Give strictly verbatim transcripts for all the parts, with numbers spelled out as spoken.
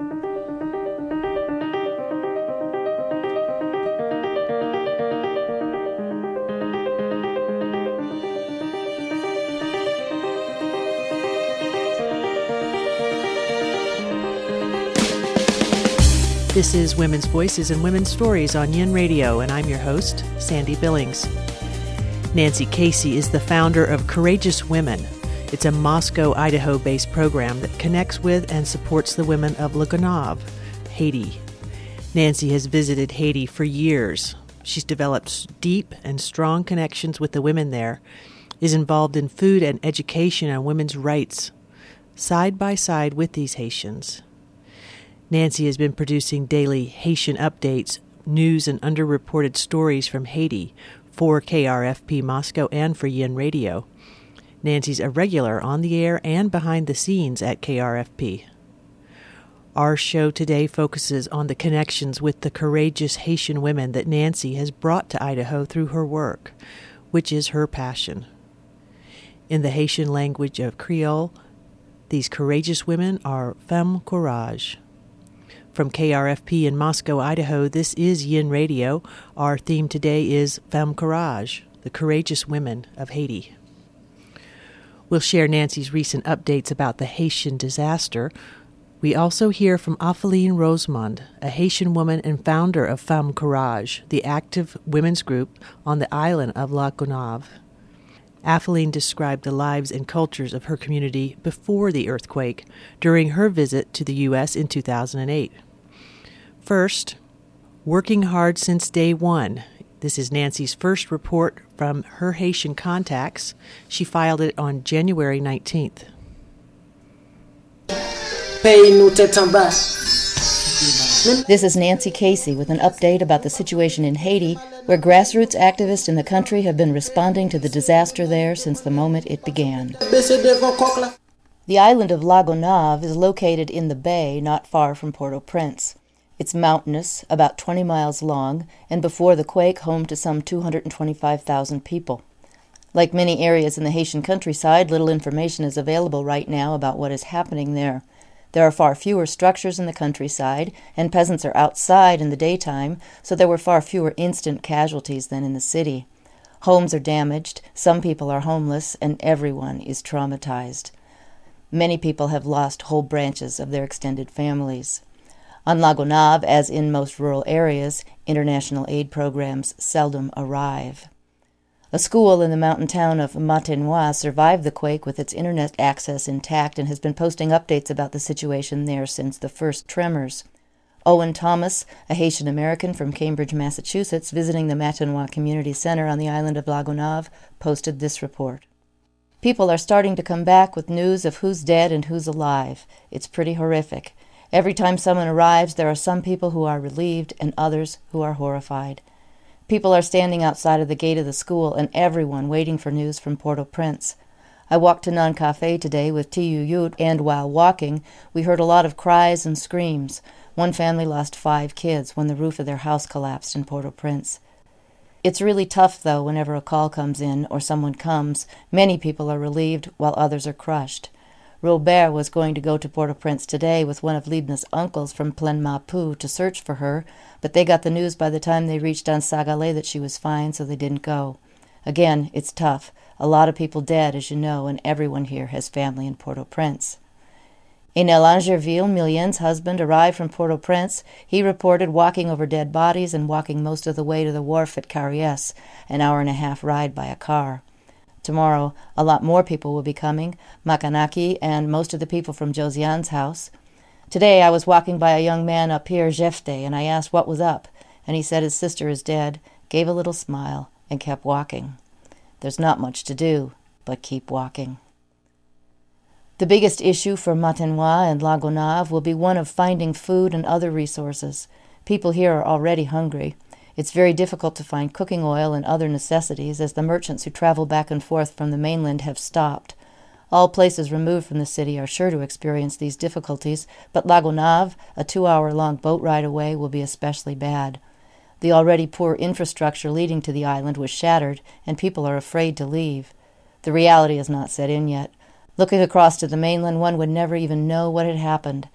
This is Women's Voices and Women's Stories on Yin Radio, and I'm your host, Sandy Billings. Nancy Casey is the founder of Courageous Women. It's a Moscow, Idaho-based program that connects with and supports the women of Lagunov, Haiti. Nancy has visited Haiti for years. She's developed deep and strong connections with the women there, is involved in food and education and women's rights, side by side with these Haitians. Nancy has been producing daily Haitian updates, news, and underreported stories from Haiti for K R F P Moscow and for Yin Radio. Nancy's a regular on the air and behind the scenes at K R F P. Our show today focuses on the connections with the courageous Haitian women that Nancy has brought to Idaho through her work, which is her passion. In the Haitian language of Creole, these courageous women are Femme Courage. From K R F P in Moscow, Idaho, this is Yin Radio. Our theme today is Femme Courage, the courageous women of Haiti. We'll share Nancy's recent updates about the Haitian disaster. We also hear from Apheline Rosemond, a Haitian woman and founder of Femme Courage, the active women's group on the island of Lagunov. Apheline described the lives and cultures of her community before the earthquake during her visit to the U S in two thousand eight. First, working hard since day one. This is Nancy's first report from her Haitian contacts. She filed it on January nineteenth. This is Nancy Casey with an update about the situation in Haiti, where grassroots activists in the country have been responding to the disaster there since the moment it began. The island of Lagunov is located in the bay not far from Port-au-Prince. It's mountainous, about twenty miles long, and before the quake home to some two hundred twenty-five thousand people. Like many areas in the Haitian countryside, little information is available right now about what is happening there. There are far fewer structures in the countryside, and peasants are outside in the daytime, so there were far fewer instant casualties than in the city. Homes are damaged, some people are homeless, and everyone is traumatized. Many people have lost whole branches of their extended families. On Lagunov, as in most rural areas, international aid programs seldom arrive. A school in the mountain town of Matenois survived the quake with its internet access intact and has been posting updates about the situation there since the first tremors. Owen Thomas, a Haitian American from Cambridge, Massachusetts, visiting the Matenois Community Center on the island of Lagunov, posted this report. People are starting to come back with news of who's dead and who's alive. It's pretty horrific. Every time someone arrives, there are some people who are relieved and others who are horrified. People are standing outside of the gate of the school and everyone waiting for news from Port-au-Prince. I walked to Nan Cafe today with T U Yut, and while walking, we heard a lot of cries and screams. One family lost five kids when the roof of their house collapsed in Port-au-Prince. It's really tough, though, whenever a call comes in or someone comes. Many people are relieved while others are crushed. Robert was going to go to Port-au-Prince today with one of Libna's uncles from Plaine Mapu to search for her, but they got the news by the time they reached Ansagale that she was fine, so they didn't go. Again, it's tough. A lot of people dead, as you know, and everyone here has family in Port-au-Prince. In El Angerville, Milien's husband arrived from Port-au-Prince. He reported walking over dead bodies and walking most of the way to the wharf at Carriès, an hour and a half ride by a car. Tomorrow, a lot more people will be coming, Makanaki and most of the people from Josiane's house. Today I was walking by a young man up here, Jefte, and I asked what was up, and he said his sister is dead, gave a little smile, and kept walking. There's not much to do, but keep walking. The biggest issue for Matenois and Lagunov will be one of finding food and other resources. People here are already hungry. It's very difficult to find cooking oil and other necessities, as the merchants who travel back and forth from the mainland have stopped. All places removed from the city are sure to experience these difficulties, but Lagunov, a two-hour-long boat ride away, will be especially bad. The already poor infrastructure leading to the island was shattered, and people are afraid to leave. The reality has not set in yet. Looking across to the mainland, one would never even know what had happened.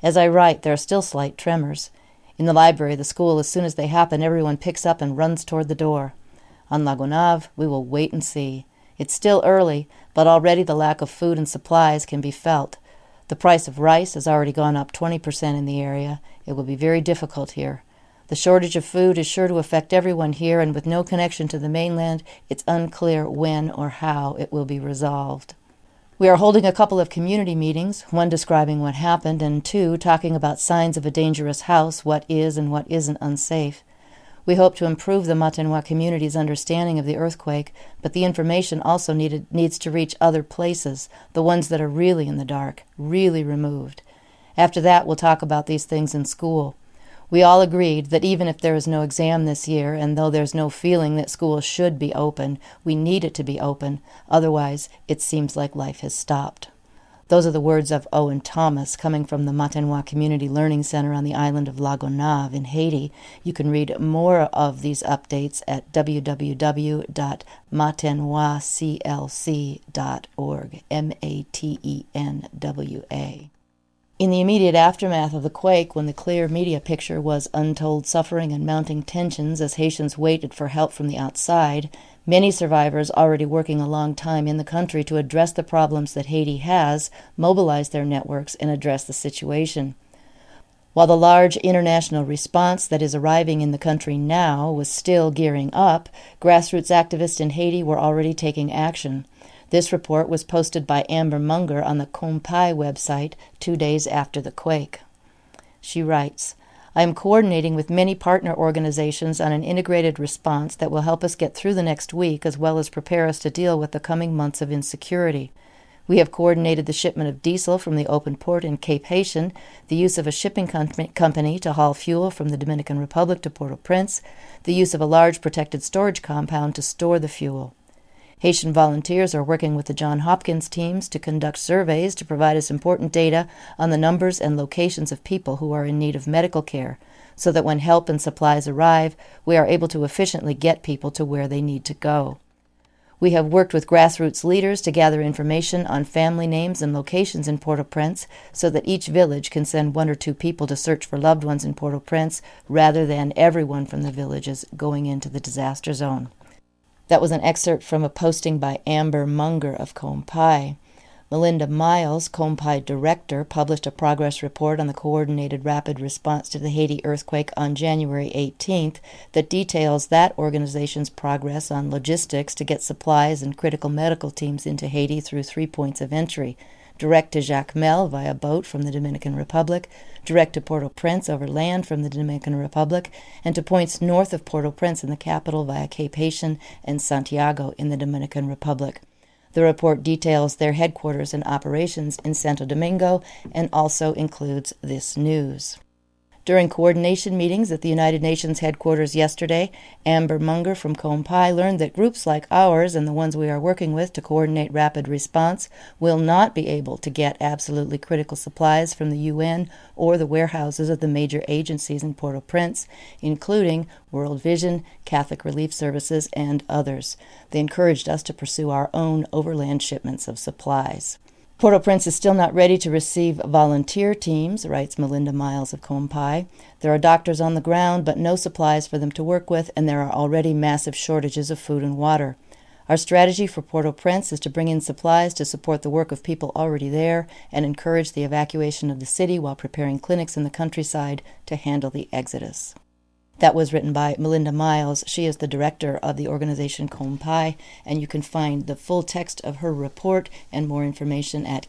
As I write, there are still slight tremors. In the library, the school, as soon as they happen, everyone picks up and runs toward the door. On La Gonâve, we will wait and see. It's still early, but already the lack of food and supplies can be felt. The price of rice has already gone up twenty percent in the area. It will be very difficult here. The shortage of food is sure to affect everyone here, and with no connection to the mainland, it's unclear when or how it will be resolved. We are holding a couple of community meetings, one describing what happened, and two talking about signs of a dangerous house, what is and what isn't unsafe. We hope to improve the Matenois community's understanding of the earthquake, but the information also needed, needs to reach other places, the ones that are really in the dark, really removed. After that, we'll talk about these things in school. We all agreed that even if there is no exam this year, and though there's no feeling that school should be open, we need it to be open. Otherwise, it seems like life has stopped. Those are the words of Owen Thomas, coming from the Matenois Community Learning Center on the island of La Gonâve in Haiti. You can read more of these updates at w w w dot matenois c l c dot org, M A T E N W A. In the immediate aftermath of the quake, when the clear media picture was untold suffering and mounting tensions as Haitians waited for help from the outside, many survivors already working a long time in the country to address the problems that Haiti has mobilized their networks and address the situation. While the large international response that is arriving in the country now was still gearing up, grassroots activists in Haiti were already taking action. This report was posted by Amber Munger on the Compai website two days after the quake. She writes, I am coordinating with many partner organizations on an integrated response that will help us get through the next week as well as prepare us to deal with the coming months of insecurity. We have coordinated the shipment of diesel from the open port in Cape Haitian, the use of a shipping com- company to haul fuel from the Dominican Republic to Port-au-Prince, the use of a large protected storage compound to store the fuel. Haitian volunteers are working with the Johns Hopkins teams to conduct surveys to provide us important data on the numbers and locations of people who are in need of medical care, so that when help and supplies arrive, we are able to efficiently get people to where they need to go. We have worked with grassroots leaders to gather information on family names and locations in Port-au-Prince so that each village can send one or two people to search for loved ones in Port-au-Prince rather than everyone from the villages going into the disaster zone. That was an excerpt from a posting by Amber Munger of Compai. Melinda Miles, Compai director, published a progress report on the coordinated rapid response to the Haiti earthquake on January eighteenth that details that organization's progress on logistics to get supplies and critical medical teams into Haiti through three points of entry: direct to Jacmel via boat from the Dominican Republic, direct to Port-au-Prince over land from the Dominican Republic, and to points north of Port-au-Prince in the capital via Cape Haitian and Santiago in the Dominican Republic. The report details their headquarters and operations in Santo Domingo and also includes this news. During coordination meetings at the United Nations headquarters yesterday, Amber Munger from Compai learned that groups like ours and the ones we are working with to coordinate rapid response will not be able to get absolutely critical supplies from the U N or the warehouses of the major agencies in Port-au-Prince, including World Vision, Catholic Relief Services, and others. They encouraged us to pursue our own overland shipments of supplies. Port-au-Prince is still not ready to receive volunteer teams, writes Melinda Miles of Compai. There are doctors on the ground, but no supplies for them to work with, and there are already massive shortages of food and water. Our strategy for Port-au-Prince is to bring in supplies to support the work of people already there and encourage the evacuation of the city while preparing clinics in the countryside to handle the exodus. That was written by Melinda Miles. She is the director of the organization Compai, and you can find the full text of her report and more information at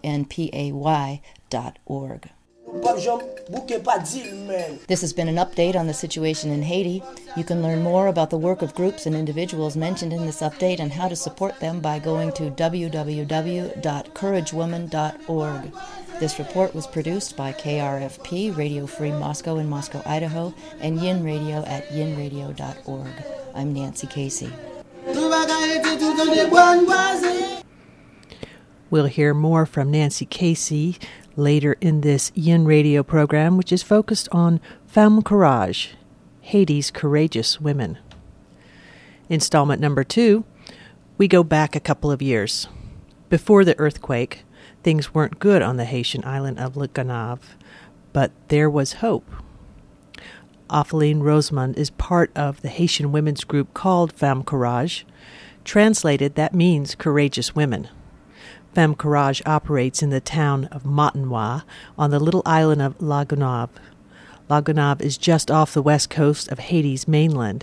konpay dot org. This has been an update on the situation in Haiti. You can learn more about the work of groups and individuals mentioned in this update and how to support them by going to w w w dot courage woman dot org. This report was produced by K R F P, Radio Free Moscow in Moscow, Idaho, and Yin Radio at yin radio dot org. I'm Nancy Casey. We'll hear more from Nancy Casey later in this Yin Radio program, which is focused on Femme Courage, Haiti's courageous women. Installment number two, we go back a couple of years. Before the earthquake, Things weren't good on the Haitian island of Le Gonave, but there was hope. Opheline Rosemond is part of the Haitian women's group called Femme Courage. Translated, that means courageous women. Femme Courage operates in the town of Montenoy on the little island of La Gonave. La Gonave is just off the west coast of Haiti's mainland.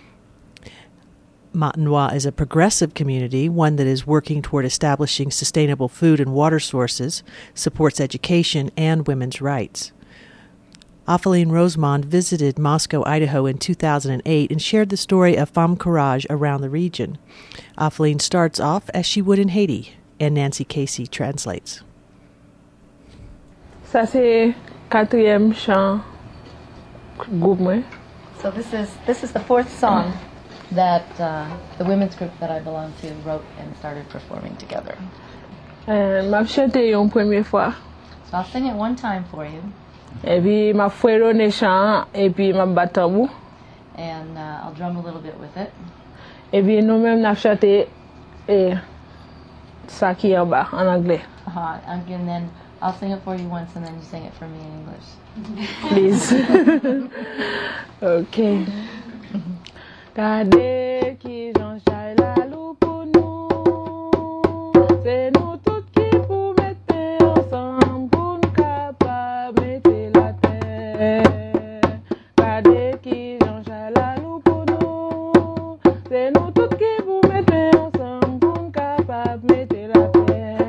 Montenoy is a progressive community, one that is working toward establishing sustainable food and water sources, supports education, and women's rights. Opheline Rosemond visited Moscow, Idaho in two thousand eight and shared the story of Femme Courage around the region. Opheline starts off as she would in Haiti, and Nancy Casey translates. Ça c'est quatrième chant groupe moi. So this is this is the fourth song that uh, the women's group that I belong to wrote and started performing together. Euh, m'a chanté une première fois. So I'll sing it one time for you. Et puis m'a fouetté chant et puis m'a battu tambour. And uh, I'll drum a little bit with it. Et puis nous-mêmes n'a chanté et ça qui est en bas en anglais. Uh-huh. And then I'll sing it for you once and then you sing it for me in English. Please. Okay. Gade qui Jean-Charles la loup pour nous, c'est nous toutes qui pour mettre ensemble pour nous capables mettre la terre. Gade qui Jean-Charles la loup pour nous, c'est nous toutes qui pour mettre ensemble pour nous capables mettre la terre.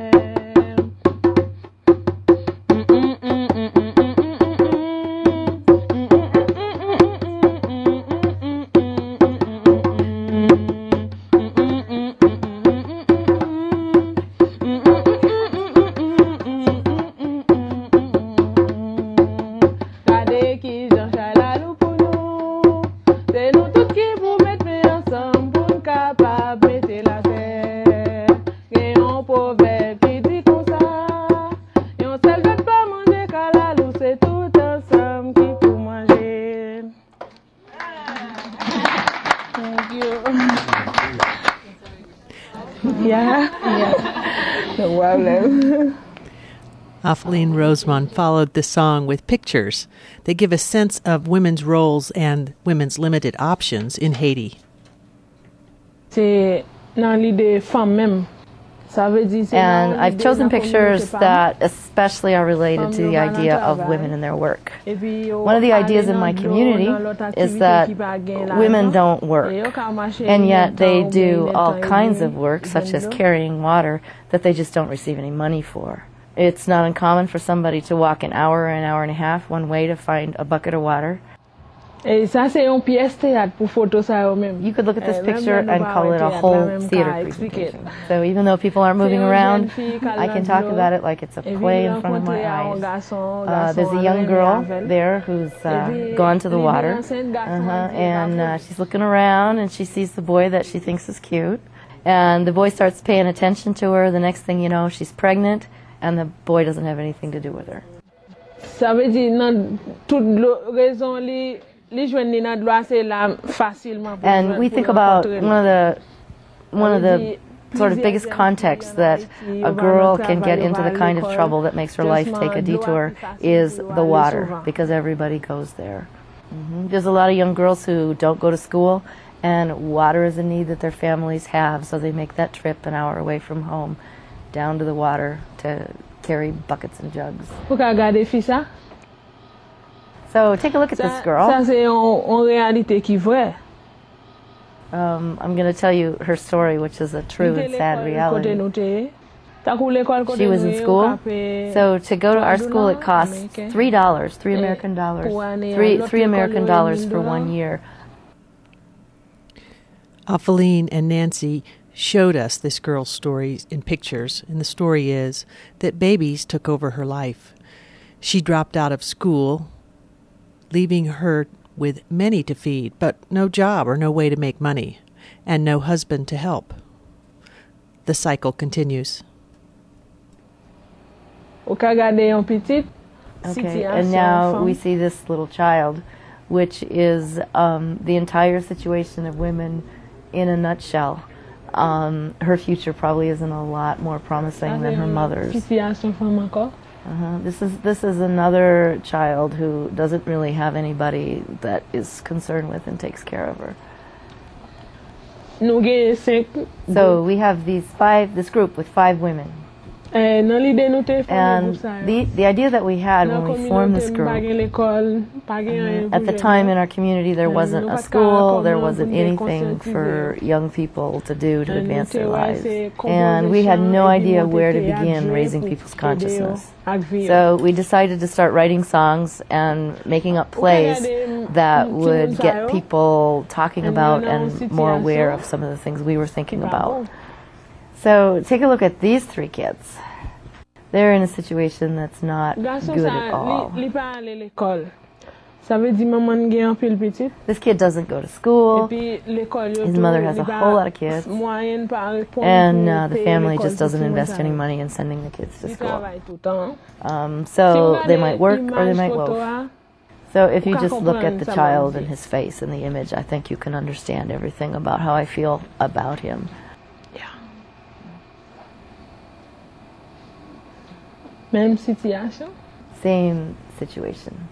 Opheline Rosemond followed the song with pictures that give a sense of women's roles and women's limited options in Haiti. C'est dans l'idée femme même. And I've chosen pictures that especially are related to the idea of women in their work. One of the ideas in my community is that women don't work, and yet they do all kinds of work, such as carrying water, that they just don't receive any money for. It's not uncommon for somebody to walk an hour or an hour and a half one way to find a bucket of water. Et ça c'est une pièce théâtre pour photo ça même. You could look at this picture and call it a whole theater presentation. So even though people aren't moving around, I can talk about it like it's a play in front of my eyes. Uh, there's a young girl there who's uh, gone to the water, uh-huh, and uh, she's looking around and she sees the boy that she thinks is cute. And the boy starts paying attention to her. The next thing you know, she's pregnant, and the boy doesn't have anything to do with her. Ça veut dire non toute raison li And we think about one of the one of the sort of biggest contexts that a girl can get into the kind of trouble that makes her life take a detour is the water, because everybody goes there. Mm-hmm. There's a lot of young girls who don't go to school, and water is a need that their families have, so they make that trip an hour away from home down to the water to carry buckets and jugs. So take a look at this girl. Um, I'm going to tell you her story, which is a true and sad reality. She was in school, so to go to our school it costs three dollars, three American dollars, three three American dollars for one year. Opheline and Nancy showed us this girl's story in pictures, and the story is that babies took over her life. She dropped out of school, leaving her with many to feed, but no job or no way to make money, and no husband to help. The cycle continues. Okay, and now we see this little child, which is um, the entire situation of women in a nutshell. um, her future probably isn't a lot more promising than her mother's. Uh-huh. This is this is another child who doesn't really have anybody that is concerned with and takes care of her. So we have these five, this group with five women. And the, the idea that we had when we formed this group, uh, at the time in our community there wasn't a school, there wasn't anything for young people to do to advance their lives. And we had no idea where to begin raising people's consciousness. So we decided to start writing songs and making up plays that would get people talking about and more aware of some of the things we were thinking about. So take a look at these three kids. They're in a situation that's not good at all. This kid doesn't go to school. His mother has a whole lot of kids. And uh, the family just doesn't invest any money in sending the kids to school. Um, so they might work or they might loaf. So if you just look at the child and his face and the image, I think you can understand everything about how I feel about him. Même situation? Same situation.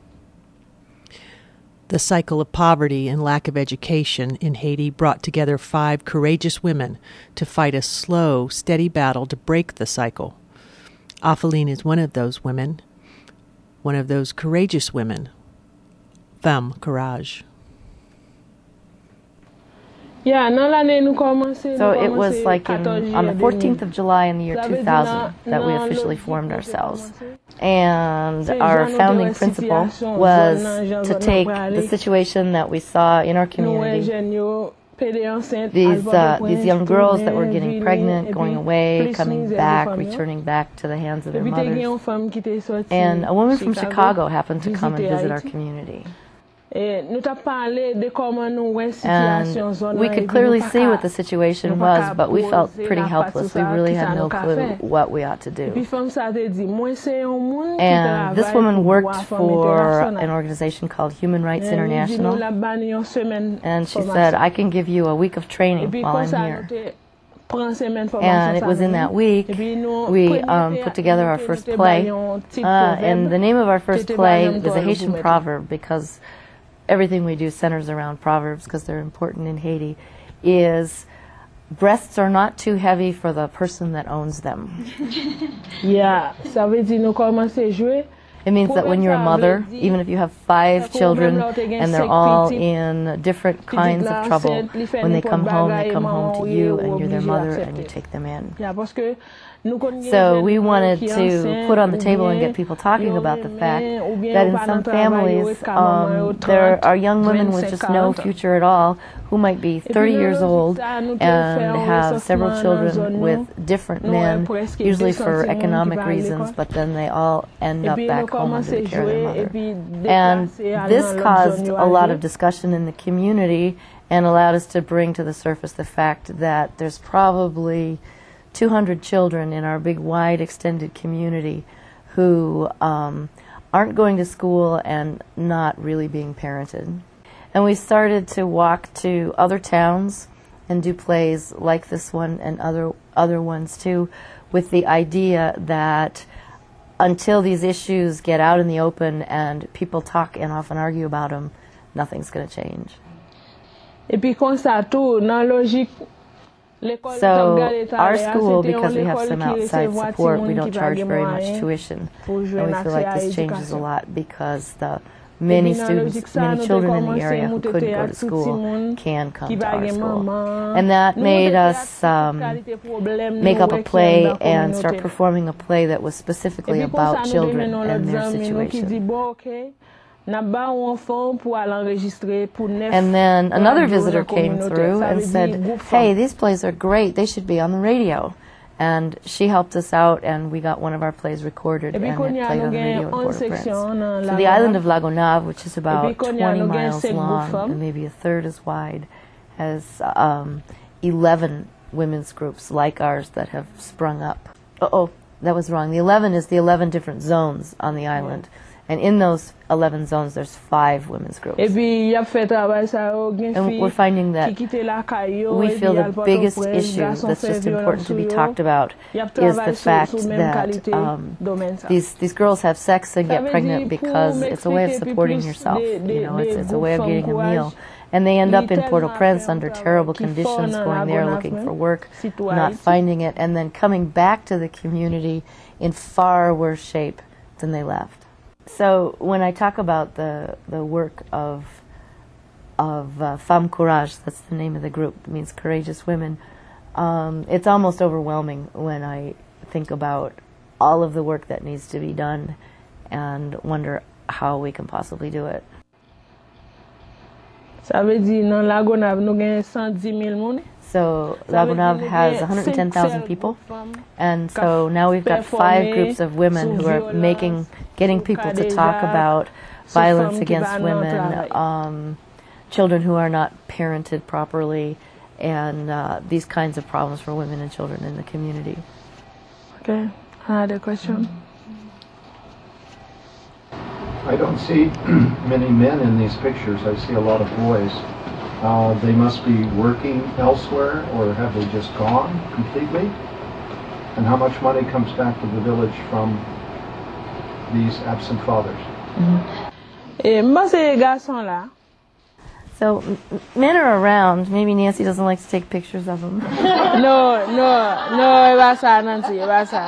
The cycle of poverty and lack of education in Haiti brought together five courageous women to fight a slow, steady battle to break the cycle. Apheline is one of those women, one of those courageous women. Femme Courage. Yeah, so it was like in, on the fourteenth of July in the year two thousand that we officially formed ourselves. And our founding principle was to take the situation that we saw in our community, these, uh, these young girls that were getting pregnant, going away, coming back, returning back to the hands of their mothers. And a woman from Chicago happened to come and visit our community. And we could clearly see what the situation was, but we felt pretty helpless. We really had no clue what we ought to do. And this woman worked for an organization called Human Rights International, and she said, I can give you a week of training while I'm here. And it was in that week we um, put together our first play, uh, and the name of our first play is a Haitian proverb, because everything we do centers around proverbs because they're important in Haiti, is breasts are not too heavy for the person that owns them. Yeah, ça veut dire nous commencer jouer. It means that when you're a mother, even if you have five children and they're all in different kinds of trouble, when they come home, they come home to you and you're their mother and you take them in. So we wanted to put on the table and get people talking about the fact that in some families um, there are young women with just no future at all who might be thirty years old and have several children with different men, usually for economic reasons, but then they all end up back home under the care of their mother. And this caused a lot of discussion in the community and allowed us to bring to the surface the fact that there's probably two hundred children in our big, wide, extended community who um, aren't going to school and not really being parented. And we started to walk to other towns and do plays like this one and other other ones too, with the idea that until these issues get out in the open and people talk and often argue about them, nothing's going to change. So our school, because we have some outside support, we don't charge very much tuition. And we feel like this changes a lot because the many students, many children in the area who couldn't go to school can come to our school. And that made us um, make up a play and start performing a play that was specifically about children and their situation. And then another visitor came through and said, hey, these plays are great, they should be on the radio. And she helped us out, and we got one of our plays recorded, and it played on the radio in Port-au-Prince. So the island of Lagonave, which is about twenty miles long and maybe a third as wide, has um, eleven women's groups like ours that have sprung up. Uh-oh, that was wrong. The eleven is the eleven different zones on the island. And in those eleven zones, there's five women's groups. Et puis, y a fait travail ça au gen And we're finding that qui quitte la caillou, we et feel puis the al porte biggest presse, issue garçon that's fait just violence important to be sur yo. talked about Y a is travail the sur- fact sur même that qualité um, domaine ça. these these girls have sex and Ça get veut pregnant dire, pour because it's a way of m'expliquer supporting plus yourself. des- des- You know, it's, des it's a way of groupes getting a femmes meal. And they end up in Ils Port-au-Prince tellement under fait un terrible travail qui conditions, font going dans there la looking bonne for work, citoyen not Haïti. finding it, and then coming back to the community in far worse shape than they left. So when I talk about the, the work of of uh, Femme Courage, that's the name of the group, it means courageous women, um, it's almost overwhelming when I think about all of the work that needs to be done and wonder how we can possibly do it. Ça veut dire dans la Gonave nous gagne cent dix mille moun. So Ça veut Lagunov dire has nous one hundred ten thousand gagne people, cinq femmes and qui so now we've got five performer groups of women sous who are violence, making, getting sous people to cas talk déjà, about sous violence femmes qui against va dans women, travail. um, children who are not parented properly, and uh, these kinds of problems for women and children in the community. Okay, another question. I don't see many men in these pictures. I see a lot of boys. Uh, they must be working elsewhere, or have they just gone completely? And how much money comes back to the village from these absent fathers? Et moi ces garçons là. So m- m- men are around. Maybe Nancy doesn't like to take pictures of them. Non, non, non, pas ça Nancy, pas ça.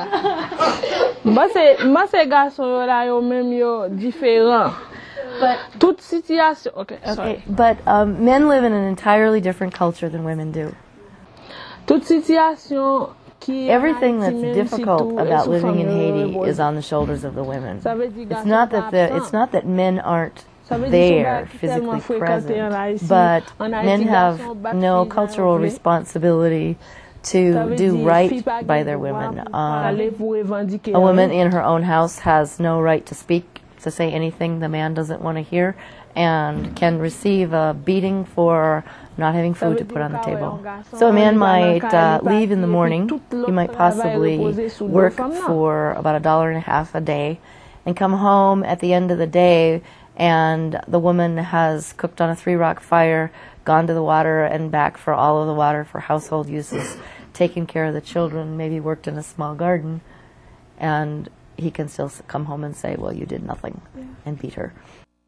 Moi c'est moi ces garçons là yo même yo différents. But Toute situation. Okay, sorry. okay, but um, men live in an entirely different culture than women do. Toute situation qui Everything Haïti that's même difficult surtout, about sous living in forme de Haiti rebond. is on the shoulders of the women. Ça veut dire It's garçon not pas that the absent. it's not that men aren't Ça veut dire there que physically tellement fréquenté en present, Haïti, but en Haïti, men have garçon bat no fille cultural dans le responsibility Ça to veut do dire, right fille pas by gagne their droit women. pour Um, parler, pour revendiquer a woman rien. in her own house has no right to speak, to say anything the man doesn't want to hear, and can receive a beating for not having Ça food veut to dire put on the qu'à table. un garçon, So a man il va dans might la uh, caille, il leave in the partit, morning. et puis tout He might l'autre travail possibly reposé sur deux work femmes là. for about a dollar and a half a day and come home at the end of the day, and the woman has cooked on a three rock fire, gone to the water and back for all of the water for household uses, taken care of the children, maybe worked in a small garden, and he can still s- come home and say, well, you did nothing, and beat her.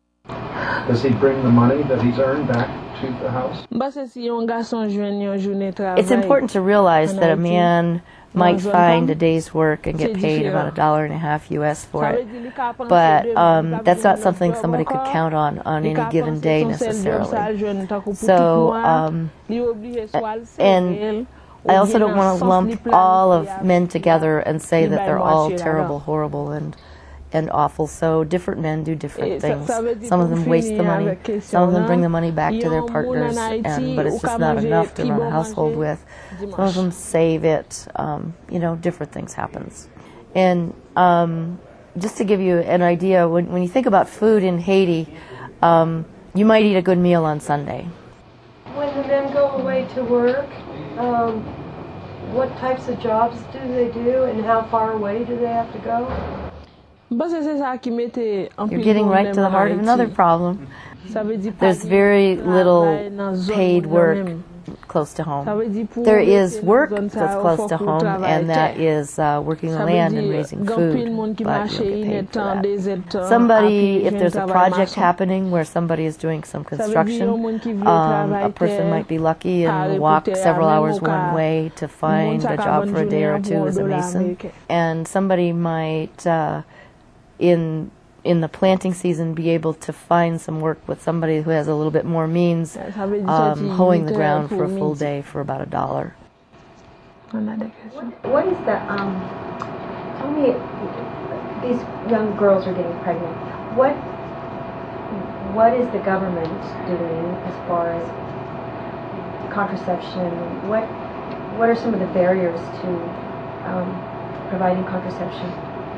Does he bring the money that he's earned back to the house? Parce que si un garçon joue une journée de travail, It's important to realize that a man might Dans un find temps, a day's work and get c'est paid about a différent. dollar and a half U S for ça veut it. dire, il peut penser But deux um, minutes, that's not il peut something penser somebody could encore, count on on il any peut given penser day son seul job, ça, necessarily. jeune, tant que pour So, tout mois, um, il est obligé soit le and servir, I ou also bien don't dans want le to sens lump du all planifié of men avec together and say les that they're belles all moitiés là-dedans. terrible, horrible, and and awful. So different men do different Et ça- things. ça veut dire Some of qu'on them waste the finit money. avec question Some of them là. bring the money back Il y to a their un monde partners, en Haïti and but où it's just qu'à not manger enough to qui run a bon household manger with. Some dimanche. of them save it. Um, you know, different things happens. And um, just to give you an idea, when when you think about food in Haiti, um, you might eat a good meal on Sunday. When the men go away to work, um, what types of jobs do they do, and how far away do they have to go? Parce que c'est ça qui mettait un You're pile getting right problème to the en heart of Haïti. another problem. Ça veut dire There's pas very dire little travail dans zone paid où work même. close to home. Ça veut dire pour There rester is dans work zone ça, that's il close faut to qu'on home, travaille and that terre. is uh, working the Ça veut land and dire, raising grand food, pile monde qui but you marche don't get une paid for temps, that. des états, Somebody, après, if jeune there's a travail project maçon. happening where somebody is doing some Ça veut dire, construction, un monde qui veut um, a travailler person terre, might be lucky parler and pour walk terre, several même hours au cas, one way to monde find ça a ca job bonne for a day journée or pour two un as a dollar mason. américain. And somebody might, uh, in in the planting season, be able to find some work with somebody who has a little bit more means, Ça veut dire um, sortir hoeing the huit heures ground pour for a full midi. day for about a dollar. On a des questions. What is the, um, tell me, these young girls are getting pregnant. What, what is the government doing as far as contraception? What, what are some of the barriers to um, providing contraception?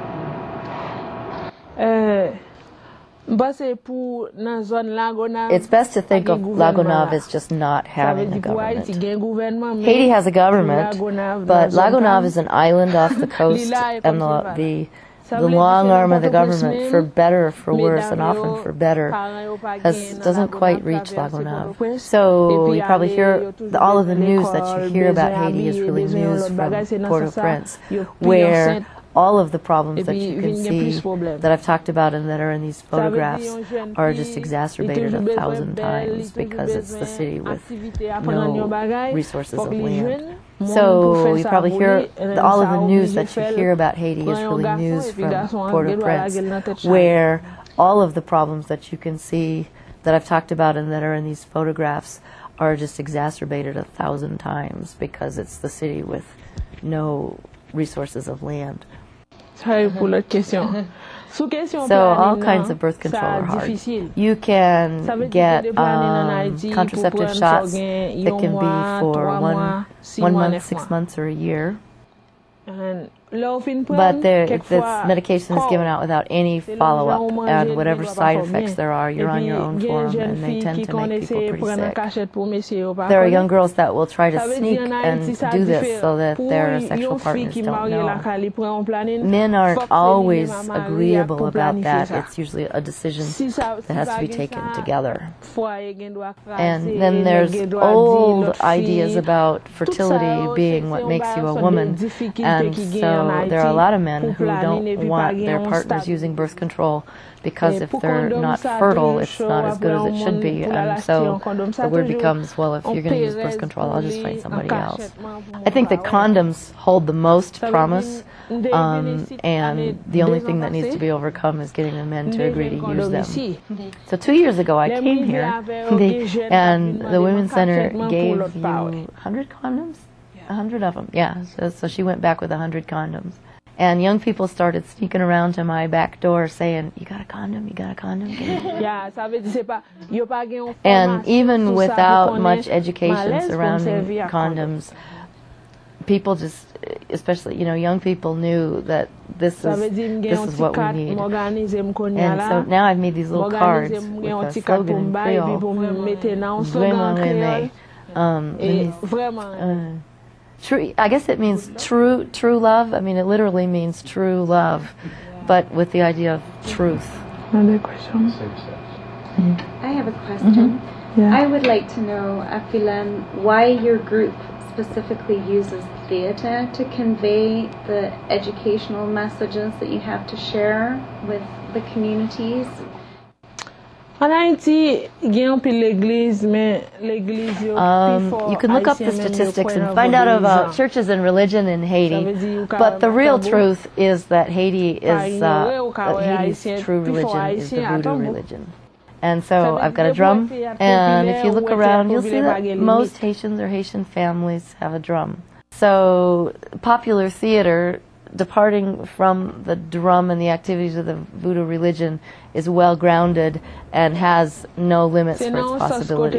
Euh, parce que pour dans zone Lagonave, It's best to think pas of de gouvernement Lagonave là. as just not Ça veut having a dire pour Haïti, government. il y a un gouvernement, mais Haiti has a pour government, Lagonave, but dans zone Lagonave Tam, is an island off the coast, Lila est and comme the, ça. the the long arm of the government, for better or for worse, and often for better, has, doesn't quite reach La Gonâve. So you probably hear, all of the news that you hear about Haiti is really news from Port-au-Prince, where all of the problems that you can see that I've talked about and that are in these photographs are just exacerbated a thousand times because it's the city with no resources of land. So you probably hear, all of the news that you hear about Haiti is really news from Port-au-Prince, where all of the problems that you can see that I've talked about and that are in these photographs are just exacerbated a thousand times because it's the city with no resources of land. So all kinds of birth control are hard. You can get um, contraceptive shots that can be for one, one month, six months, or a year. But this medication is given out without any follow-up, and whatever side effects there are, you're on your own for them, and they tend to make people pretty sick. There are young girls that will try to sneak and do this so that their sexual partners don't know. Men aren't always agreeable about that. It's usually a decision that has to be taken together. And then there's old ideas about fertility being what makes you a woman, and so there are a lot of men who don't want their partners using birth control because if they're not fertile, it's not as good as it should be. And so the word becomes, well, if you're going to use birth control, I'll just find somebody else. I think that condoms hold the most promise, um, and the only thing that needs to be overcome is getting the men to agree to use them. So two years ago, I came here, and the Women's Center gave you one hundred condoms? A hundred of them, yeah. So, so she went back with a hundred condoms. And young people started sneaking around to my back door saying, you got a condom, you got a condom? And even without much education surrounding condoms, people just, especially, you know, young people knew that this is, this is what we need. And so now I've made these little cards with a slogan in Creole, Vraiment Aimé. Um, uh, True, I guess it means true, true love. I mean, it literally means true love, but with the idea of truth. Another question. I have a question. Mm-hmm. Yeah. I would like to know, Afilan, why your group specifically uses theater to convey the educational messages that you have to share with the communities. Um, you can look up the statistics and find out about churches and religion in Haiti, but the real truth is that Haiti is, uh, that Haiti's true religion is the voodoo religion. And so I've got a drum, and if you look around, you'll see that most Haitians or Haitian families have a drum. So popular theater, departing from the drum and the activities of the voodoo religion, is well grounded and has no limits for its possibility.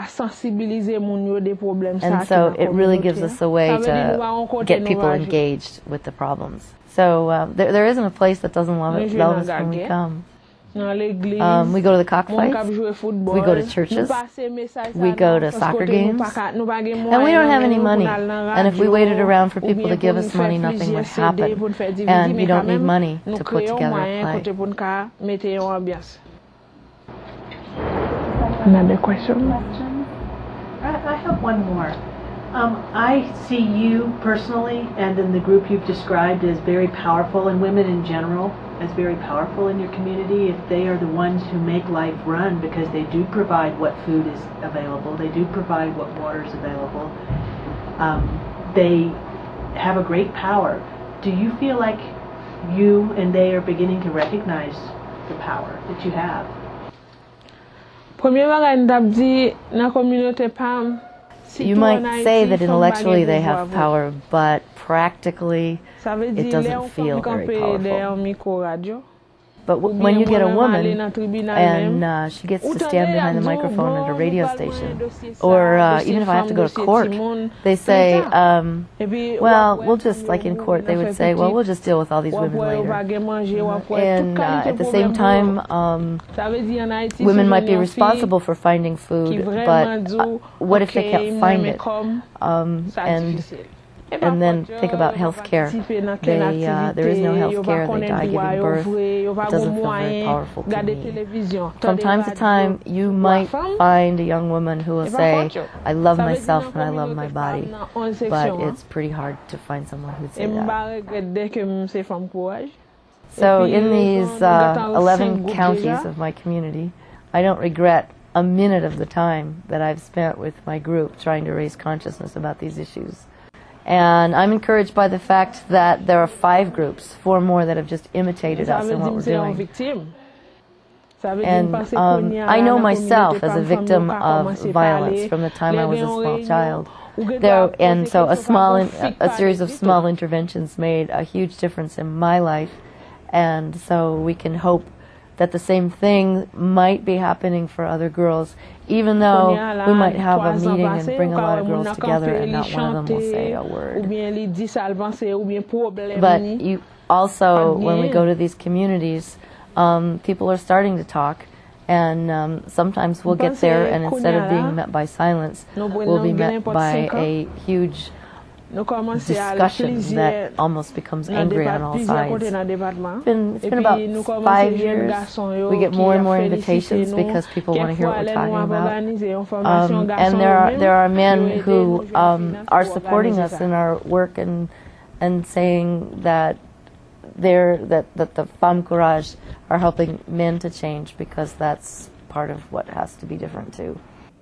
And so it really gives us a way to get people engaged with the problems. So um, there, there isn't a place that doesn't love it, love us when we come. Um, we go to the cockfights, we go to churches, we go to soccer games, and we don't have any money. And if we waited around for people to give us money, nothing would happen. And you don't need money to put together a play. Another question? I have one more. Um, I see you personally and in the group you've described as very powerful, and women in general as very powerful in your community if they are the ones who make life run, because they do provide what food is available, they do provide what water is available. Um, they have a great power. Do you feel like you and they are beginning to recognize the power that you have? You might say that intellectually they have power, but practically it doesn't feel very powerful. But w when you get a woman and uh, she gets to stand behind the microphone at a radio station, or uh, even if I have to go to court, they say, um, well, we'll just, like in court, they would say, well, we'll just deal with all these women later. And uh, at the same time, um, women might be responsible for finding food, but uh, what if they can't find it? Um, and and then think about health care. They, uh, there is no health care. They die giving birth. It doesn't feel very powerful to me. From time to time, you might find a young woman who will say, I love myself and I love my body. But it's pretty hard to find someone who'd say that. So in these uh, eleven counties of my community, I don't regret a minute of the time that I've spent with my group trying to raise consciousness about these issues. And I'm encouraged by the fact that there are five groups, four more that have just imitated us in what we're doing. And um, I know myself as a victim of violence from the time I was a small child. There, and so a small, a, a series of small interventions made a huge difference in my life. And so we can hope that the same thing might be happening for other girls, even though we might have a meeting and bring a lot of girls together and not one of them will say a word. But you also, when we go to these communities, um, people are starting to talk, and um, sometimes we'll get there, and instead of being met by silence, we'll be met by a huge discussion that almost becomes angry on all sides. It's been, it's been about five years. We get more and more invitations because people want to hear what we're talking about. Um, and there are there are men who um, are supporting us in our work and and saying that they're that that the Femme Courage are helping men to change, because that's part of what has to be different too.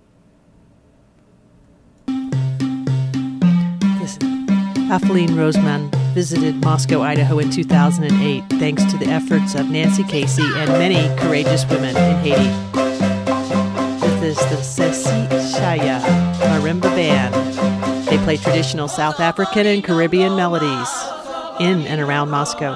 Afeline Roseman visited Moscow, Idaho in two thousand eight thanks to the efforts of Nancy Casey and many courageous women in Haiti. This is the Sesi Shaya Marimba Band. They play traditional South African and Caribbean melodies in and around Moscow.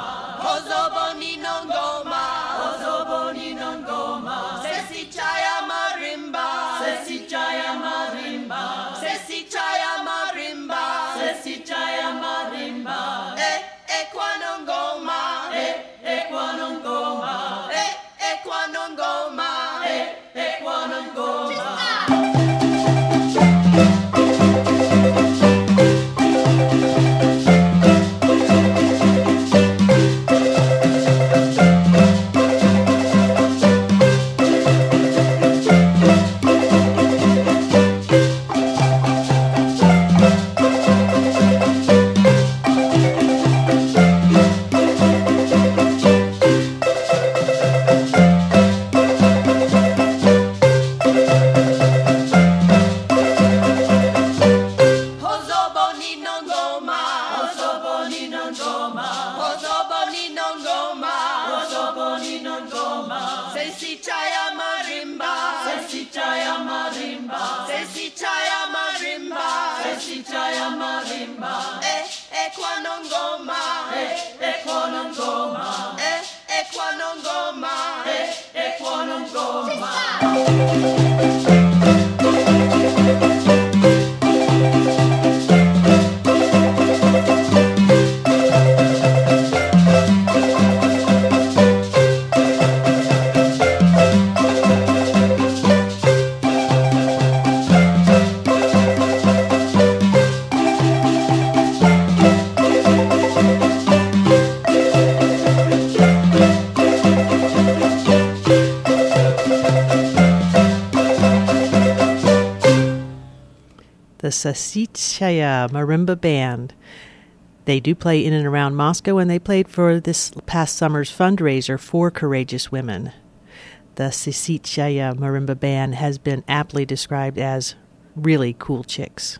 The Sasitchaya Marimba Band. They do play in and around Moscow, and they played for this past summer's fundraiser for courageous women. The Sasitchaya Marimba Band has been aptly described as really cool chicks.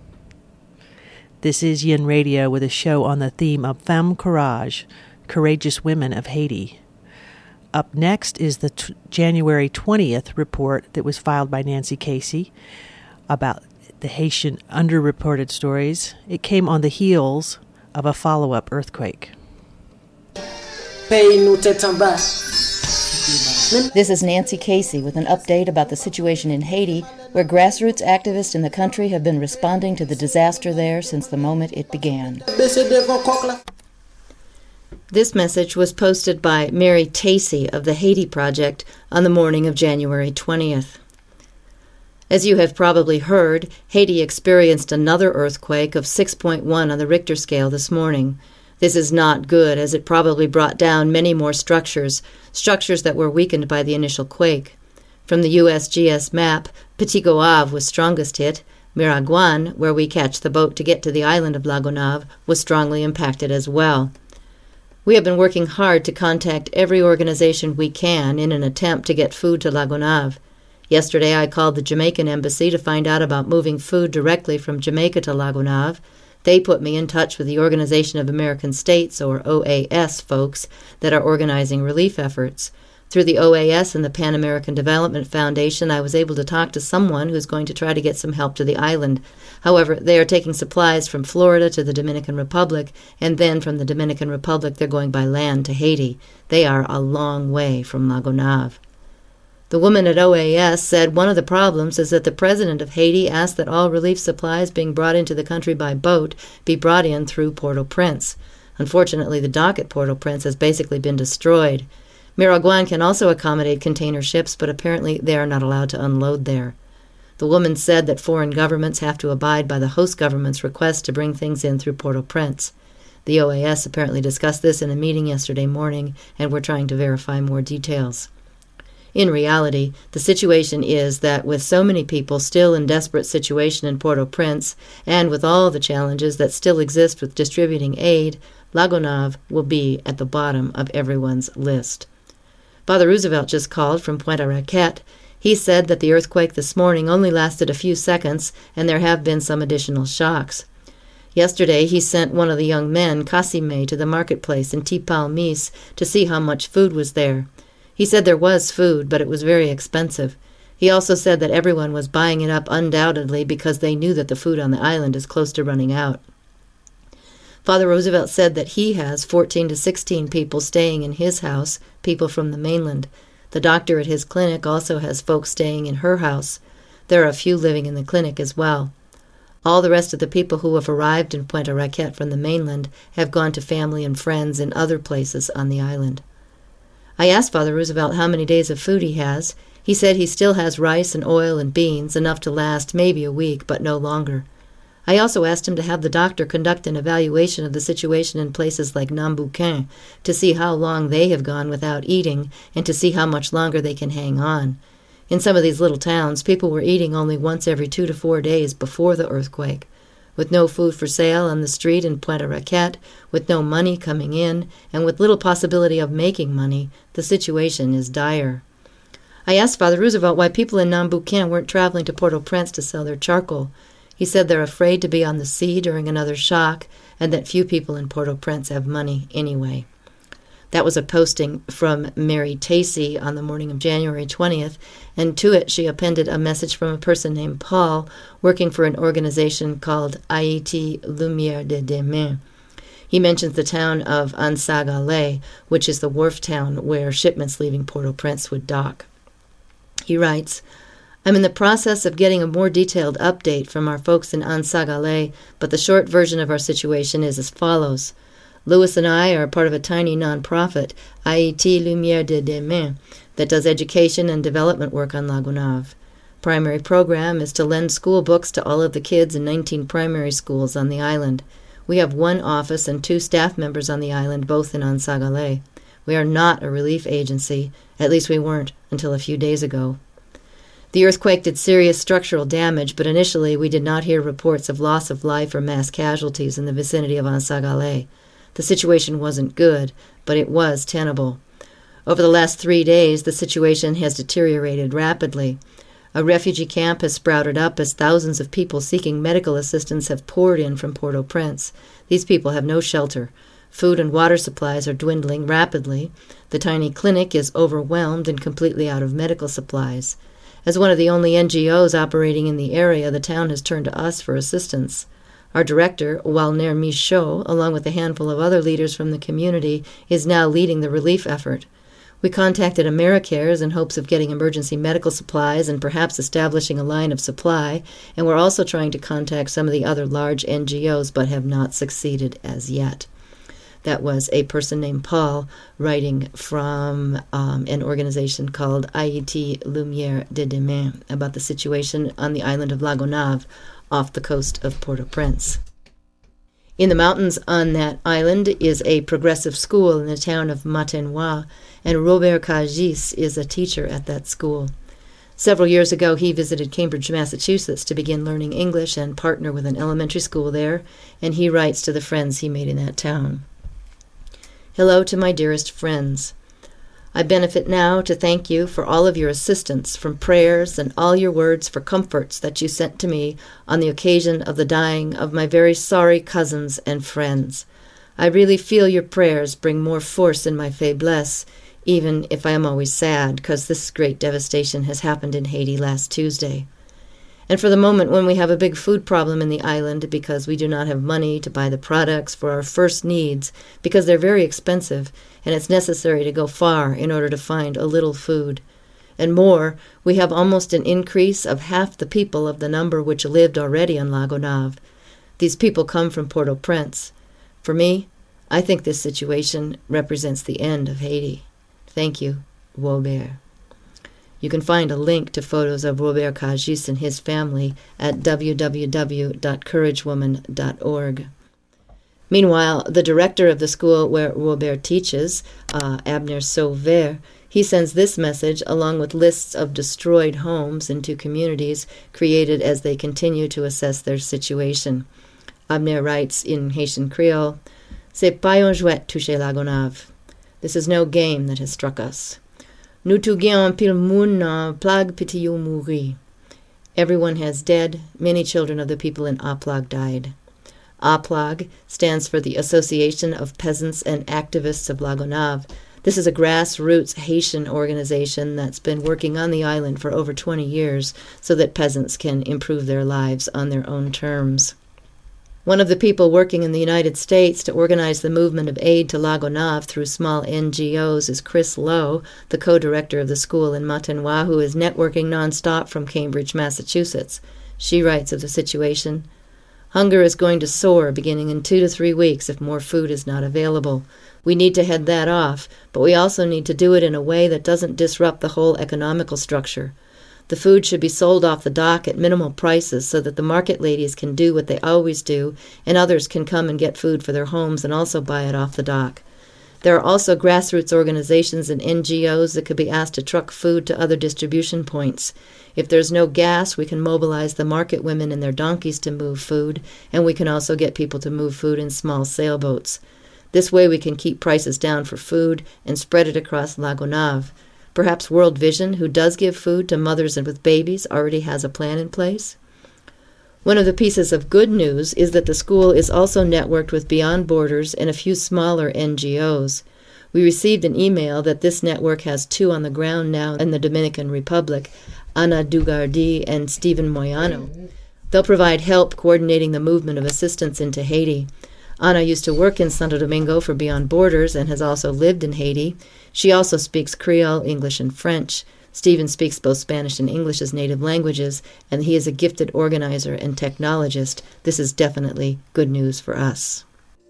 This is Yin Radio with a show on the theme of Femme Courage, Courageous Women of Haiti. Up next is the t- January twentieth report that was filed by Nancy Casey about the Haitian underreported stories. It came on the heels of a follow-up earthquake. This is Nancy Casey with an update about the situation in Haiti, where grassroots activists in the country have been responding to the disaster there since the moment it began. This message was posted by Mary Tacey of the Haiti Project on the morning of January twentieth. As you have probably heard, Haiti experienced another earthquake of six point one on the Richter scale this morning. This is not good, as it probably brought down many more structures, structures that were weakened by the initial quake. From the U S G S map, Petit Goave was strongest hit. Miraguan, where we catch the boat to get to the island of La Gonâve, was strongly impacted as well. We have been working hard to contact every organization we can in an attempt to get food to La Gonâve. Yesterday I called the Jamaican embassy to find out about moving food directly from Jamaica to La Gonâve. They put me in touch with the Organization of American States, or O A S, folks that are organizing relief efforts. Through the O A S and the Pan American Development Foundation, I was able to talk to someone who's going to try to get some help to the island. However, they are taking supplies from Florida to the Dominican Republic, and then from the Dominican Republic they're going by land to Haiti. They are a long way from La Gonâve. The woman at O A S said one of the problems is that the president of Haiti asked that all relief supplies being brought into the country by boat be brought in through Port-au-Prince. Unfortunately, the dock at Port-au-Prince has basically been destroyed. Miraguan can also accommodate container ships, but apparently they are not allowed to unload there. The woman said that foreign governments have to abide by the host government's request to bring things in through Port-au-Prince. The O A S apparently discussed this in a meeting yesterday morning, and we're trying to verify more details. In reality, the situation is that with so many people still in desperate situation in Port-au-Prince, and with all the challenges that still exist with distributing aid, La Gonâve will be at the bottom of everyone's list. Father Roosevelt just called from Pointe Raquette. He said that the earthquake this morning only lasted a few seconds, and there have been some additional shocks. Yesterday he sent one of the young men, Casimé, to the marketplace in Tipalmis to see how much food was there. He said there was food, but it was very expensive. He also said that everyone was buying it up undoubtedly because they knew that the food on the island is close to running out. Father Roosevelt said that he has fourteen to sixteen people staying in his house, people from the mainland. The doctor at his clinic also has folks staying in her house. There are a few living in the clinic as well. All the rest of the people who have arrived in Pointe Raquette from the mainland have gone to family and friends in other places on the island. I asked Father Roosevelt how many days of food he has. He said he still has rice and oil and beans, enough to last maybe a week, but no longer. I also asked him to have the doctor conduct an evaluation of the situation in places like Nambucin to see how long they have gone without eating and to see how much longer they can hang on. In some of these little towns, people were eating only once every two to four days before the earthquake. With no food for sale on the street in Pointe Raquette, with no money coming in, and with little possibility of making money, the situation is dire. I asked Father Roosevelt why people in Nambucin weren't traveling to Port-au-Prince to sell their charcoal. He said they're afraid to be on the sea during another shock, and that few people in Port-au-Prince have money anyway. That was a posting from Mary Tacey on the morning of January twentieth, and to it she appended a message from a person named Paul, working for an organization called Haïti Lumière de Demain. He mentions the town of Ansagalé, which is the wharf town where shipments leaving Port-au-Prince would dock. He writes, I'm in the process of getting a more detailed update from our folks in Ansagalé, but the short version of our situation is as follows. Louis and I are part of a tiny nonprofit, Haïti Lumière de Demain, that does education and development work on La Gonâve. Primary program is to lend school books to all of the kids in nineteen primary schools on the island. We have one office and two staff members on the island, both in Ansagalé. We are not a relief agency, at least we weren't until a few days ago. The earthquake did serious structural damage, but initially we did not hear reports of loss of life or mass casualties in the vicinity of Ansagalé. The situation wasn't good, but it was tenable. Over the last three days, the situation has deteriorated rapidly. A refugee camp has sprouted up as thousands of people seeking medical assistance have poured in from Port-au-Prince. These people have no shelter. Food and water supplies are dwindling rapidly. The tiny clinic is overwhelmed and completely out of medical supplies. As one of the only N G Os operating in the area, the town has turned to us for assistance. Our director, Walner Michaud, along with a handful of other leaders from the community, is now leading the relief effort. We contacted AmeriCares in hopes of getting emergency medical supplies and perhaps establishing a line of supply, and we're also trying to contact some of the other large N G Os but have not succeeded as yet. That was a person named Paul writing from um, an organization called Haïti Lumière de Demain about the situation on the island of La Gonâve off the coast of Port-au-Prince. In the mountains on that island is a progressive school in the town of Matenois, and Robert Cagis is a teacher at that school. Several years ago, he visited Cambridge, Massachusetts to begin learning English and partner with an elementary school there, and he writes to the friends he made in that town. Hello to my dearest friends. I benefit now to thank you for all of your assistance from prayers and all your words for comforts that you sent to me on the occasion of the dying of my very sorry cousins and friends. I really feel your prayers bring more force in my faiblesse, even if I am always sad, because this great devastation has happened in Haiti last Tuesday. And for the moment when we have a big food problem in the island because we do not have money to buy the products for our first needs, because they're very expensive, and it's necessary to go far in order to find a little food. And more, we have almost an increase of half the people of the number which lived already on La Gonâve. These people come from Port-au-Prince. For me, I think this situation represents the end of Haiti. Thank you, Robert. You can find a link to photos of Robert Cagis and his family at w w w dot courage woman dot org. Meanwhile, the director of the school where Robert teaches, uh, Abner Sauvert, he sends this message along with lists of destroyed homes in two communities created as they continue to assess their situation. Abner writes in Haitian Creole, C'est pas un jouet toucher La Gonâve. This is no game that has struck us. Nous tout gen pile moun nan plague piti yo mouri. Everyone has dead. Many children of the people in Aplag died. Aplag stands for the Association of Peasants and Activists of La Gonâve. This is a grassroots Haitian organization that's been working on the island for over twenty years so that peasants can improve their lives on their own terms. One of the people working in the United States to organize the movement of aid to La Gonâve through small N G Os is Chris Lowe, the co-director of the school in Matenois, who is networking nonstop from Cambridge, Massachusetts. She writes of the situation, Hunger is going to soar beginning in two to three weeks if more food is not available. We need to head that off, but we also need to do it in a way that doesn't disrupt the whole economical structure. The food should be sold off the dock at minimal prices so that the market ladies can do what they always do, and others can come and get food for their homes and also buy it off the dock. There are also grassroots organizations and N G Os that could be asked to truck food to other distribution points. If there's no gas, we can mobilize the market women and their donkeys to move food, and we can also get people to move food in small sailboats. This way we can keep prices down for food and spread it across La Gonâve. Perhaps World Vision, who does give food to mothers and with babies, already has a plan in place. One of the pieces of good news is that the school is also networked with Beyond Borders and a few smaller N G Os. We received an email that this network has two on the ground now in the Dominican Republic, Ana Dugardi and Stephen Moyano. They'll provide help coordinating the movement of assistance into Haiti. Ana used to work in Santo Domingo for Beyond Borders and has also lived in Haiti. She also speaks Creole, English, and French. Stephen speaks both Spanish and English as native languages, and he is a gifted organizer and technologist. This is definitely good news for us.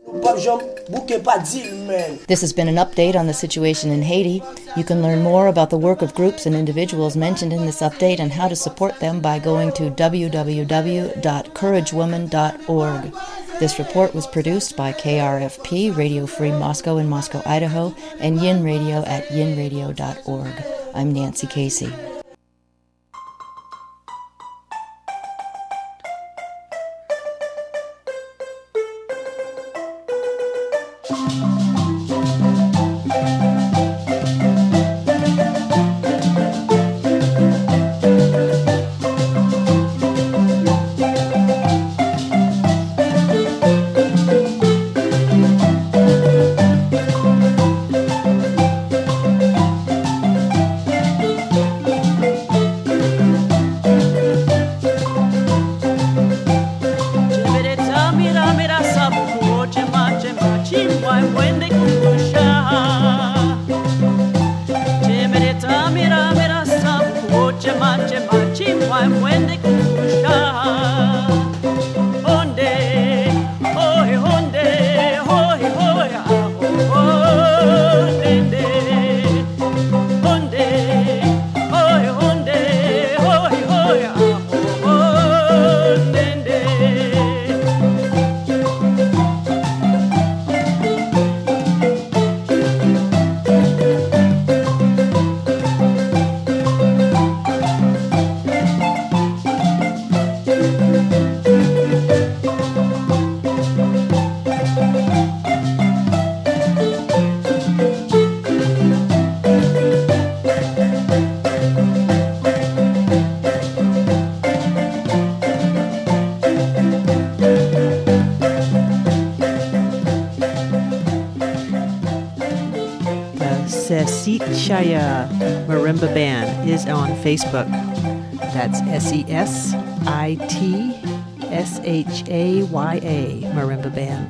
This has been an update on the situation in Haiti. You can learn more about the work of groups and individuals mentioned in this update and how to support them by going to w w w dot courage woman dot org. This report was produced by K R F P, Radio Free Moscow in Moscow, Idaho, and Yin Radio at yin radio dot org. I'm Nancy Casey. Sesit Shaya Marimba Band is on Facebook. That's S E S I T S H A Y A, Marimba Band.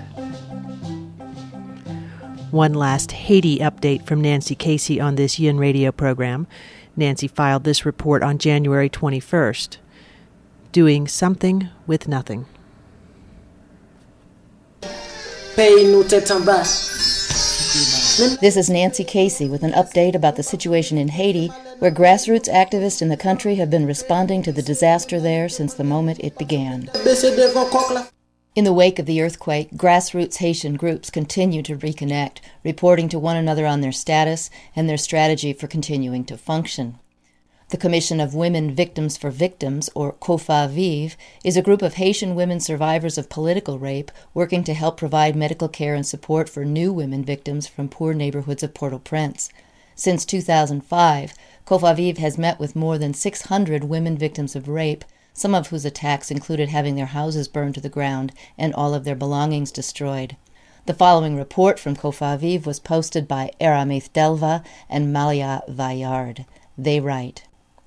One last Haiti update from Nancy Casey on this Yin Radio program. Nancy filed this report on January twenty-first. Doing something with nothing. This is Nancy Casey with an update about the situation in Haiti, where grassroots activists in the country have been responding to the disaster there since the moment it began. In the wake of the earthquake, grassroots Haitian groups continue to reconnect, reporting to one another on their status and their strategy for continuing to function. The Commission of Women Victims for Victims, or COFAVIV, is a group of Haitian women survivors of political rape working to help provide medical care and support for new women victims from poor neighborhoods of Port-au-Prince. Since two thousand five, COFAVIV has met with more than six hundred women victims of rape, some of whose attacks included having their houses burned to the ground and all of their belongings destroyed. The following report from COFAVIV was posted by Aramith Delva and Malia Vayard. They write,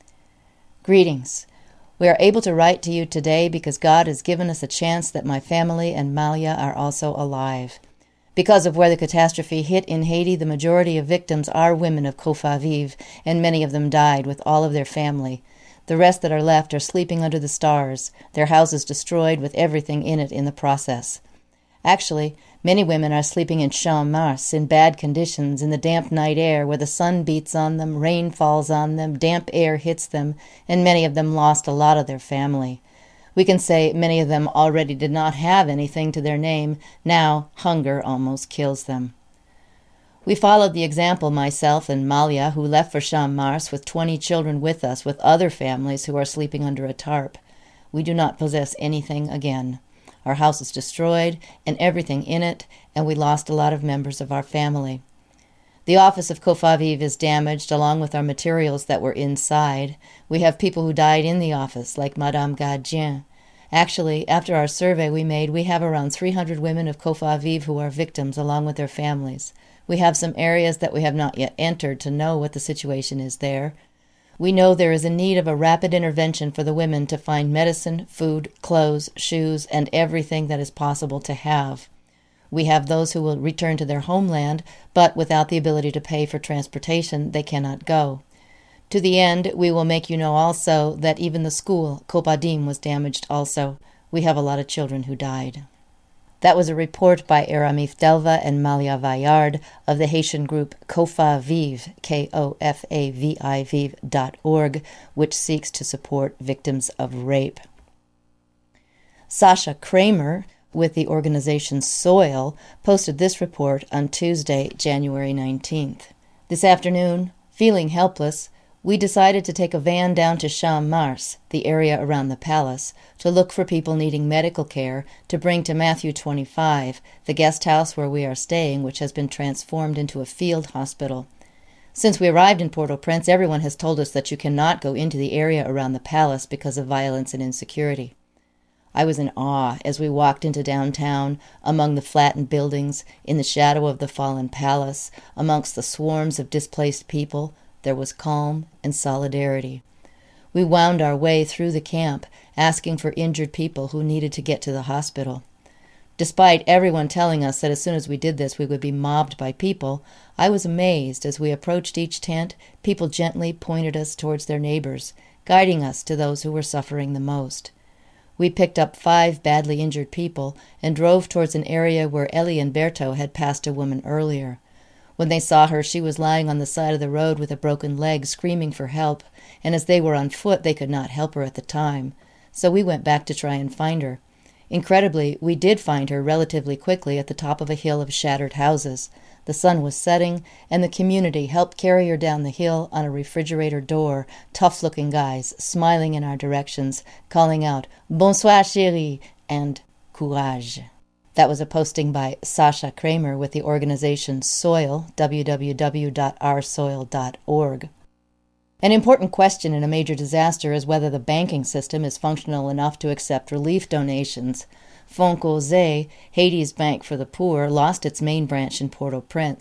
"Greetings. We are able to write to you today because God has given us a chance that my family and Malia are also alive. Because of where the catastrophe hit in Haiti, the majority of victims are women of COFAVIV, and many of them died with all of their family. The rest that are left are sleeping under the stars, their houses destroyed with everything in it in the process. Actually, many women are sleeping in Champ Mars in bad conditions in the damp night air where the sun beats on them, rain falls on them, damp air hits them, and many of them lost a lot of their family. We can say many of them already did not have anything to their name. Now hunger almost kills them. We followed the example, myself and Malia, who left for Champ Mars with twenty children with us, with other families who are sleeping under a tarp. We do not possess anything again. Our house is destroyed, and everything in it, and we lost a lot of members of our family. The office of COFAVIV is damaged, along with our materials that were inside. We have people who died in the office, like Madame Gardien. Actually, after our survey we made, we have around three hundred women of COFAVIV who are victims, along with their families. We have some areas that we have not yet entered to know what the situation is there. We know there is a need of a rapid intervention for the women to find medicine, food, clothes, shoes, and everything that is possible to have. We have those who will return to their homeland, but without the ability to pay for transportation, they cannot go. To the end, we will make you know also that even the school, Copadim, was damaged also. We have a lot of children who died." That was a report by Aramith Delva and Malia Vayard of the Haitian group COFAVIV, K O F A V I V dot org, which seeks to support victims of rape. Sasha Kramer, with the organization Soil, posted this report on Tuesday, January nineteenth. "This afternoon, feeling helpless, we decided to take a van down to Champ Mars, the area around the palace, to look for people needing medical care to bring to Matthew twenty-five, the guest house where we are staying, which has been transformed into a field hospital. Since we arrived in Port-au-Prince, everyone has told us that you cannot go into the area around the palace because of violence and insecurity. I was in awe as we walked into downtown, among the flattened buildings, in the shadow of the fallen palace, amongst the swarms of displaced people. There was calm and solidarity. We wound our way through the camp, asking for injured people who needed to get to the hospital. Despite everyone telling us that as soon as we did this we would be mobbed by people, I was amazed as we approached each tent, people gently pointed us towards their neighbors, guiding us to those who were suffering the most. We picked up five badly injured people and drove towards an area where Ellie and Berto had passed a woman earlier. When they saw her, she was lying on the side of the road with a broken leg, screaming for help, and as they were on foot, they could not help her at the time. So we went back to try and find her. Incredibly, we did find her relatively quickly at the top of a hill of shattered houses. The sun was setting, and the community helped carry her down the hill on a refrigerator door, tough-looking guys smiling in our directions, calling out, "Bonsoir, chérie," and "Courage." That was a posting by Sasha Kramer with the organization Soil, w w w dot our soil dot org. An important question in a major disaster is whether the banking system is functional enough to accept relief donations. Fonds Causé, Haiti's bank for the poor, lost its main branch in Port-au-Prince.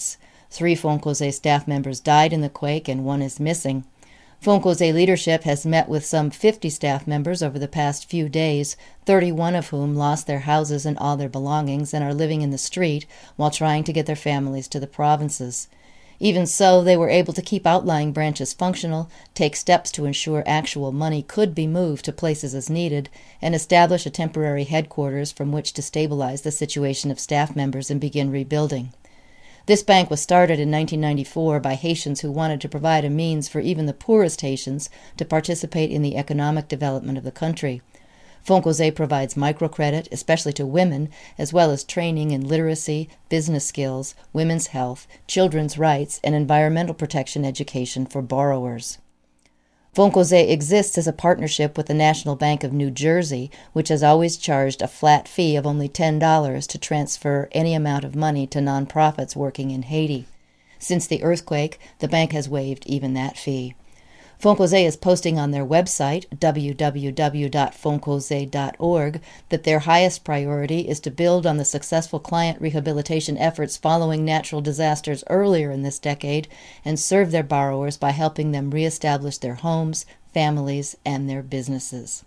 Three Foncosé staff members died in the quake and one is missing. Foncosé leadership has met with some fifty staff members over the past few days, thirty-one of whom lost their houses and all their belongings and are living in the street while trying to get their families to the provinces. Even so, they were able to keep outlying branches functional, take steps to ensure actual money could be moved to places as needed, and establish a temporary headquarters from which to stabilize the situation of staff members and begin rebuilding. This bank was started in nineteen ninety-four by Haitians who wanted to provide a means for even the poorest Haitians to participate in the economic development of the country. Foncosé provides microcredit, especially to women, as well as training in literacy, business skills, women's health, children's rights, and environmental protection education for borrowers. Foncosé exists as a partnership with the National Bank of New Jersey, which has always charged a flat fee of only ten dollars to transfer any amount of money to nonprofits working in Haiti. Since the earthquake, the bank has waived even that fee. Foncosé is posting on their website, w w w dot foncosé dot org, that their highest priority is to build on the successful client rehabilitation efforts following natural disasters earlier in this decade and serve their borrowers by helping them reestablish their homes, families, and their businesses.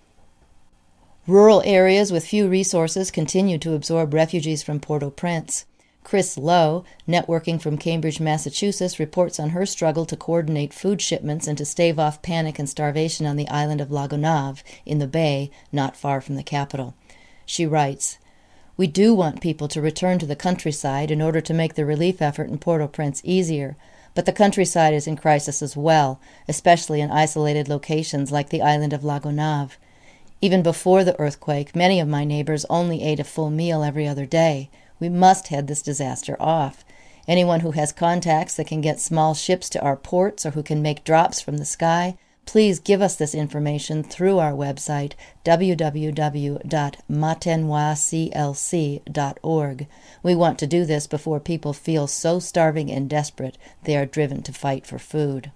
Rural areas with few resources continue to absorb refugees from Port-au-Prince. Chris Lowe, networking from Cambridge, Massachusetts, reports on her struggle to coordinate food shipments and to stave off panic and starvation on the island of La Gonâve in the bay, not far from the capital. She writes, "We do want people to return to the countryside in order to make the relief effort in Port-au-Prince easier, but the countryside is in crisis as well, especially in isolated locations like the island of La Gonâve. Even before the earthquake, many of my neighbors only ate a full meal every other day. We must head this disaster off. Anyone who has contacts that can get small ships to our ports or who can make drops from the sky, please give us this information through our website, w w w dot matenois c l c dot org. We want to do this before people feel so starving and desperate they are driven to fight for food."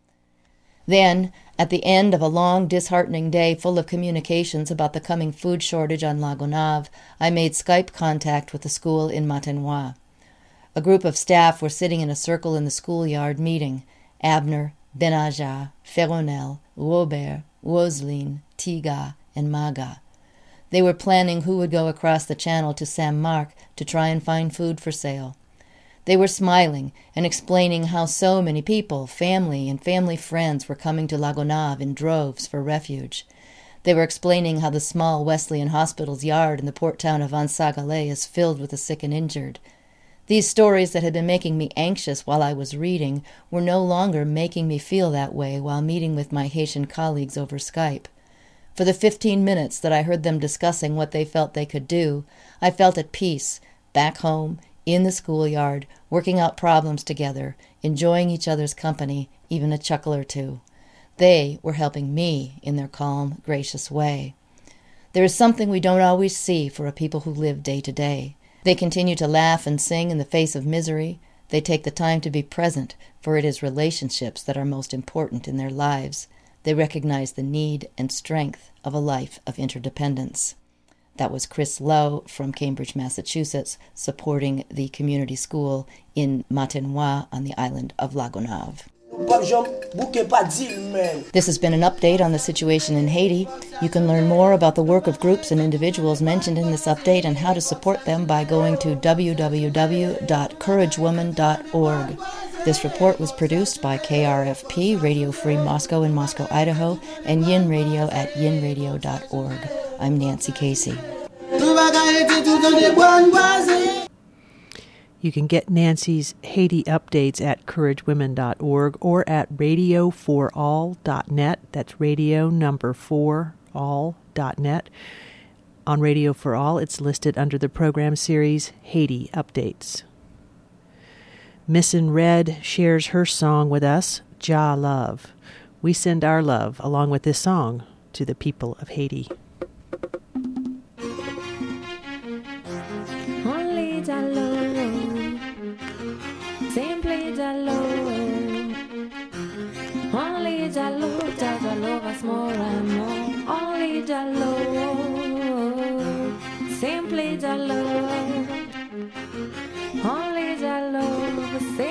Then, at the end of a long, disheartening day full of communications about the coming food shortage on La Gonâve, I made Skype contact with the school in Matenois. A group of staff were sitting in a circle in the schoolyard meeting: Abner, Benaja, Ferronel, Robert, Roseline, Tiga, and Maga. They were planning who would go across the channel to Saint-Marc to try and find food for sale. They were smiling and explaining how so many people, family and family friends, were coming to La Gonâve in droves for refuge. They were explaining how the small Wesleyan Hospital's yard in the port town of Ansagale is filled with the sick and injured. These stories that had been making me anxious while I was reading were no longer making me feel that way while meeting with my Haitian colleagues over Skype. For the fifteen minutes that I heard them discussing what they felt they could do, I felt at peace, back home, in the schoolyard, working out problems together, enjoying each other's company, even a chuckle or two. They were helping me in their calm, gracious way. There is something we don't always see for a people who live day to day. They continue to laugh and sing in the face of misery. They take the time to be present, for it is relationships that are most important in their lives. They recognize the need and strength of a life of interdependence. That was Chris Lowe from Cambridge, Massachusetts, supporting the community school in Matenois on the island of La Gonâve. This has been an update on the situation in Haiti. You can learn more about the work of groups and individuals mentioned in this update and how to support them by going to w w w dot courage woman dot org. This report was produced by K R F P, Radio Free Moscow in Moscow, Idaho, and Yin Radio at yin radio dot org. I'm Nancy Casey. You can get Nancy's Haiti updates at courage women dot org or at radio for all dot net. That's radio number four all dot net. On Radio for All, it's listed under the program series Haiti Updates. Missin Red shares her song with us, Ja Love. We send our love, along with this song, to the people of Haiti. Only Jah love, simply Jah love. Only Jah love, Jah Jah love us more and more. Only Jah love, simply Jah love. Only Jah love, simply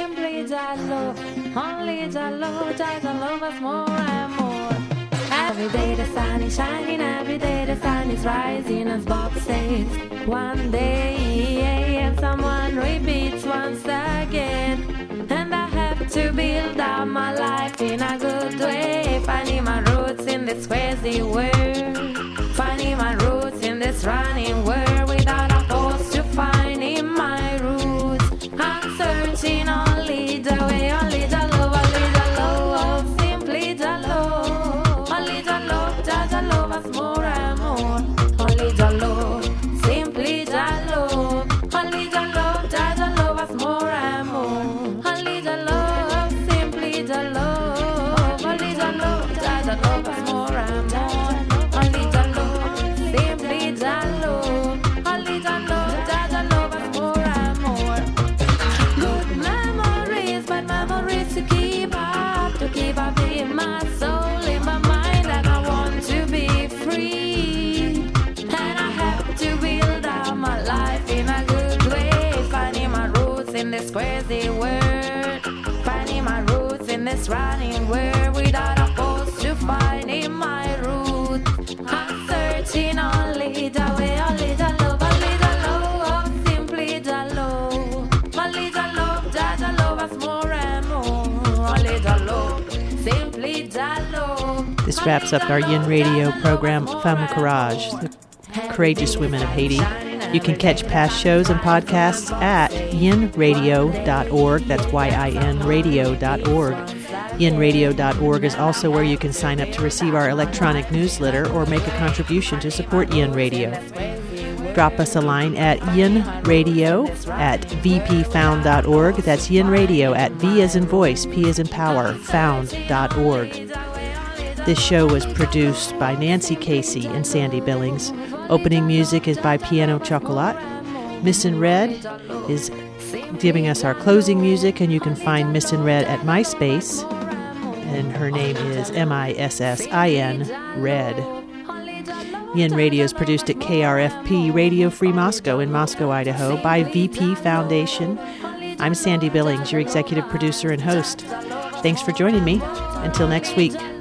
Jalo, only Jalo, Jalo love us more and more. Every day the sun is shining, every day the sun is rising, as Bob says. One day, and someone repeats once again, and I have to build up my life in a good way, finding my roots in this crazy world, finding my roots in this running world, without a pause to finding my roots. I'm searching only the way, only the love, only the love, simply the love, only the love, just the love us more and more, only the love, simply the love, only the love, just the love us more and more, only the love, simply the love, only the love, just the love us more and more, only the love, simply the love, only the love, just the love us more and more. Good memories, but memories to keep up, to keep up in my soul, in my mind, and I want to be free, and I have to build out my life in a good way, finding my roots in this crazy world, finding my roots in this running world, without a pause to finding my roots. I'm searching only the way, only the love, only the love, simply the love, only the love, just the love us more and more, only the love, simply the love. This wraps up our Yin Radio program, Femme Courage, the courageous women of Haiti. You can catch past shows and podcasts at yin radio dot org. That's Y I N radio dot org. yin radio dot org is also where you can sign up to receive our electronic newsletter or make a contribution to support Yin Radio. Drop us a line at yinradio at v p found dot org. That's Yin Radio at V as in voice, P as in power, found dot org. This show was produced by Nancy Casey and Sandy Billings. Opening music is by Piano Chocolat. Miss in Red is giving us our closing music, and you can find Miss in Red at MySpace, and her name is M I S S I N Red. Yin Radio is produced at K R F P Radio Free Moscow in Moscow, Idaho by V P Foundation. I'm Sandy Billings, your executive producer and host. Thanks for joining me. Until next week.